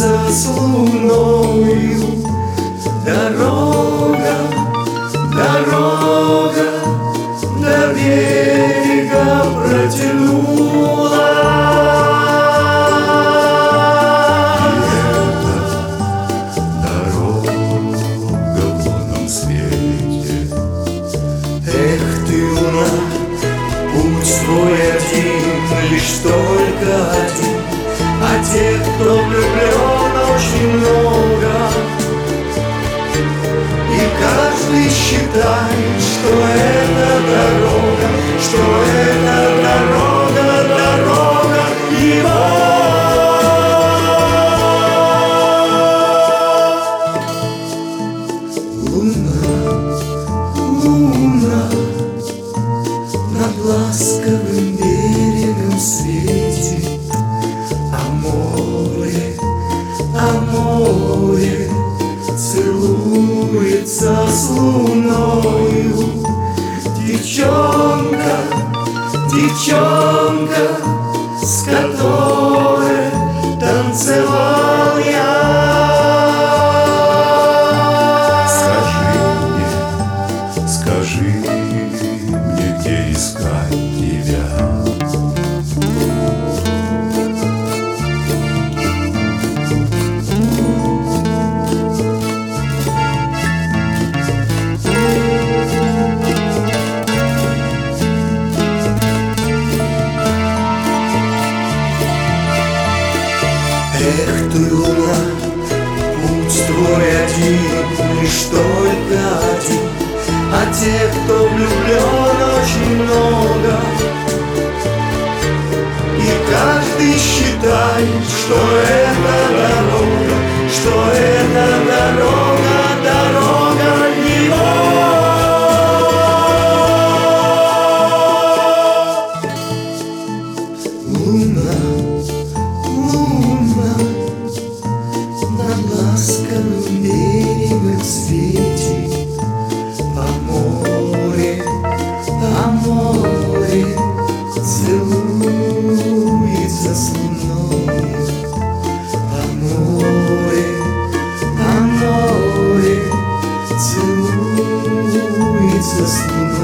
целуется с луною. Дорога, дорога до берега протянула. И эта дорога в лунном свете. Эх ты, луна, путь твой один, лишь только один, а тех, кто влюблен, очень много. И каждый считает, что это дорога, что это дорога, дорога его. Луна, луна, над ласковым берегом светит, а море целуется с луною. Девчонка, девчонка, с которой танцевал я. Скажи мне, где искать тебя? Эх ты, луна, путь твой один, лишь только один, а тех, кто влюблен, очень много. И каждый считает, что это дорога, что это дорога, дорога его. Луна, луна, над ласковым берегом светит, а море целуется с луной. А море целуется с луной.